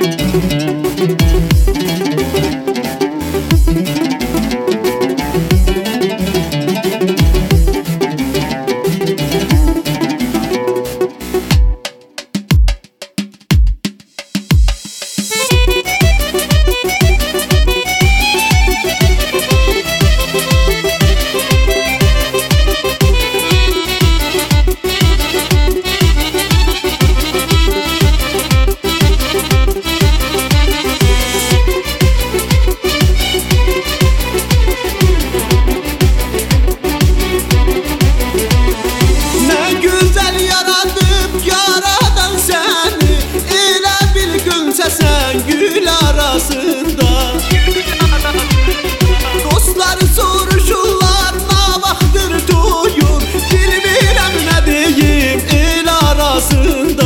Dostlar soruşurlar ne vaxtdır duyur, bilmirəm nə deyim el arasında.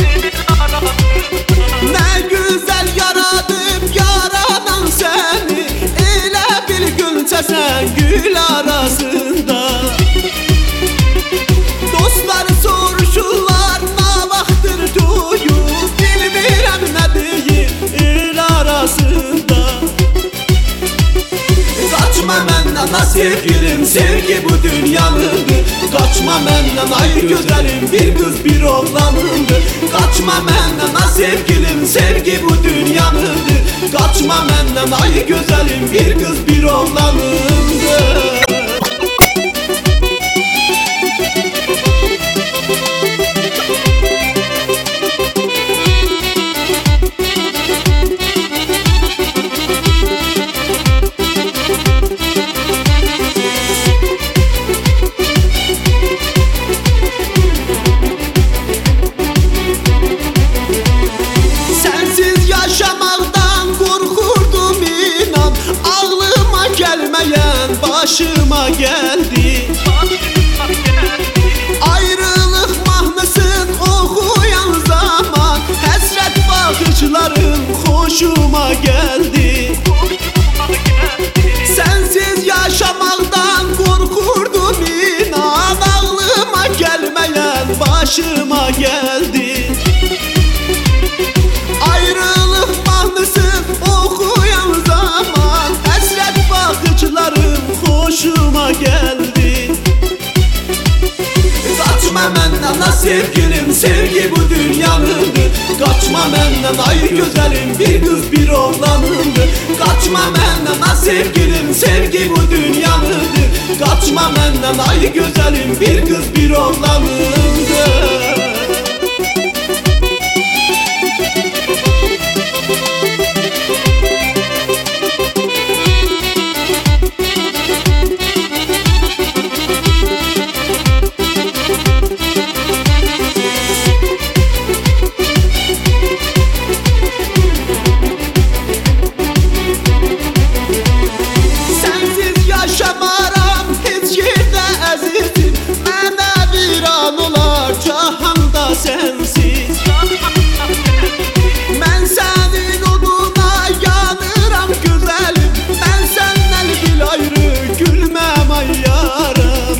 Nə gözəl yaradıb yaradan səni, elə bil gülçəsən gül arasında. Dostlar soruşurlar ne vaxtdır duyur, bilmirəm nə deyim el arasında. Kaçma məndən ay sevgilim, sevgi bu dünyanındır. Kaçma məndən ay gözəlim, bir qız bir oğlanındır. Kaçma məndən ay sevgilim, sevgi bu dünyanındır. Kaçma məndən ay gözəlim, bir qız bir oğlanındır. Başıma geldi ayrılık mahnısın okuyan zaman, həsrət bakışların hoşuma geldi. Sensiz yaşamaktan korkurdum inan, ağlıma gelmeyen başıma geldi. Ayrılık mahnısın okuyan zaman, həsrət bakışların hoşuma geldi. Kaçma məndən ay sevgilim, sevgi bu dünyanındır. Kaçma məndən ay gözəlim, bir qız bir oğlanındır. Kaçma məndən ay sevgilim, sevgi bu dünyanındır. Kaçma məndən ay gözəlim, bir qız bir oğlanındır. Sensiz mən sənin oduna yanıram güzelim, mən səndən bil ayrı gülməm ay yarım.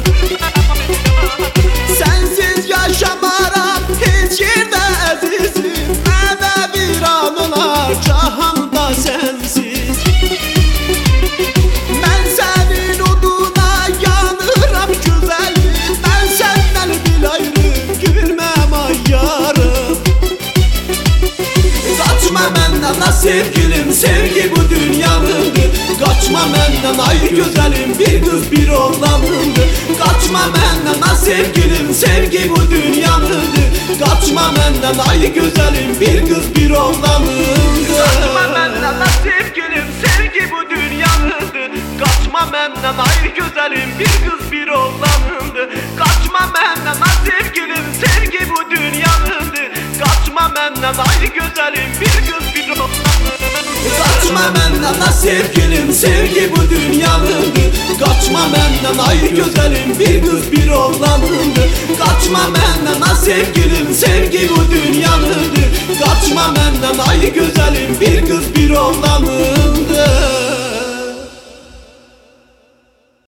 Sensiz yaşamaram heç yerdə əzizim, mənə bir an olar cahanda sensiz. Mən sənin oduna yanıram güzelim, mən səndən bil ayrı gülməm ay yarım. Kaçma məndən ay sevgilim, sevgi bu dünyanındır. Kaçma məndən ay gözəlim, bir qız bir oğlanındır. Kaçma məndən ay sevgilim, sevgi bu dünyanındır. Kaçma məndən ay gözəlim, bir qız bir oğlanındır. Kaçma məndən ay sevgilim, sevgi bu dünyanındır. Kaçma məndən ay gözəlim, bir qız bir oğlanındır. Kaçma məndən ay sevgilim, sevgi bu dünyanındır. Kaçma məndən ay gözəlim, bir qız bir oğlanındır. Kaçma məndən ay sevgilim, sevgi bu dünyanındır. Kaçma məndən ay gözəlim, bir qız bir oğlanındır. Kaçma məndən ay sevgilim, sevgi bu dünyanındır. Kaçma məndən ay gözəlim, bir qız bir oğlanındır.